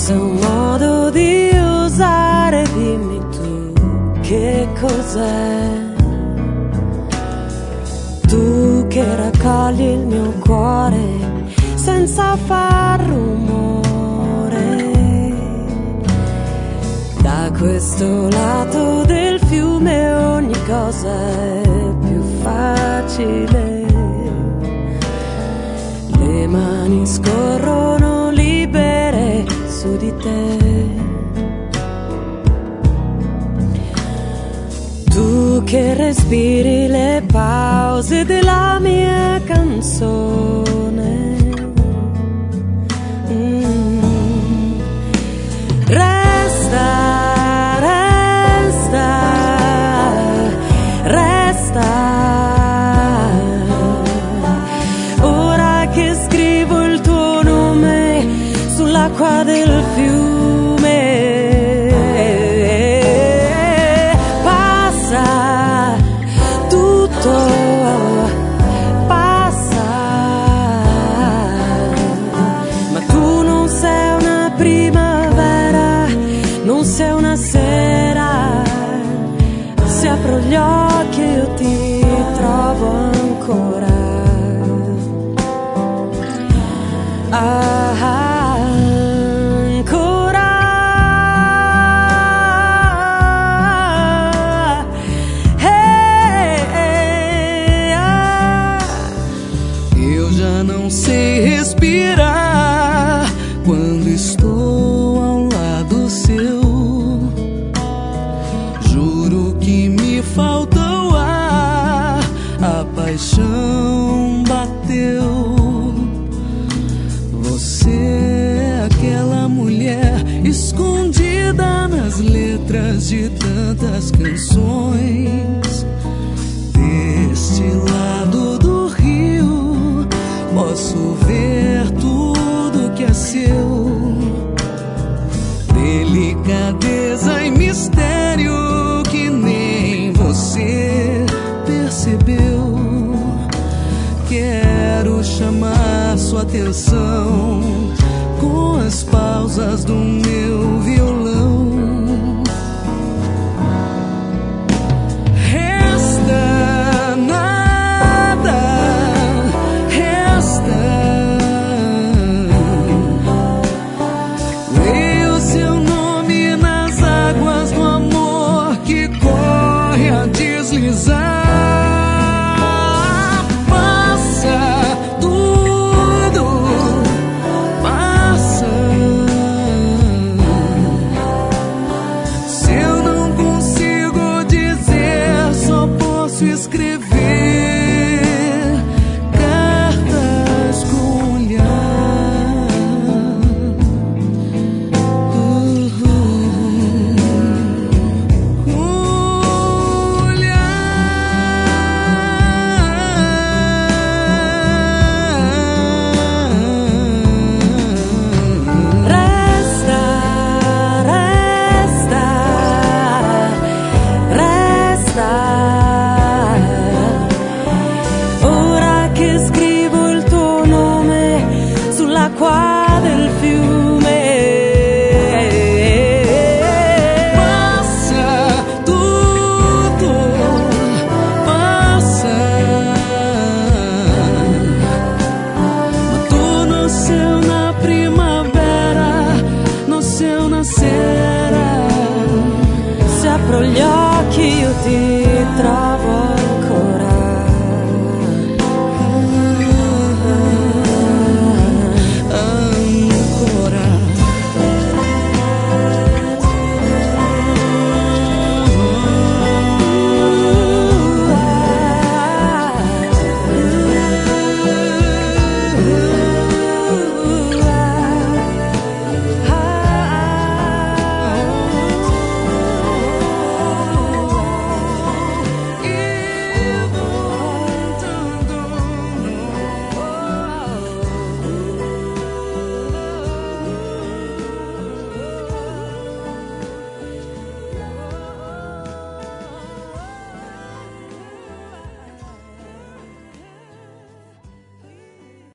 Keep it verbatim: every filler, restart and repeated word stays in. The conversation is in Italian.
Questo è un modo di usare, dimmi tu che cos'è. Tu che raccogli il mio cuore senza far rumore. Da questo lato del fiume ogni cosa è più facile. Le mani scorrono libere su di te. Tu che respiri le pause della mia canzone. Mm. Resta, resta, resta. Ora che scrivo il tuo nome sull'acqua del fiume. Se una sera si apro gli occhi e io ti trovo ancora. Ah, ancora. Hey, hey, ah. Eu já não sei respirar quando estou ao lado seu. Juro que me falta o ar, a paixão bateu. Você é aquela mulher escondida nas letras de tantas canções. Deste lado do rio posso ver tudo que é seu. Delicadeza e mistério que nem você percebeu. Quero chamar sua atenção com as pausas do meu violão.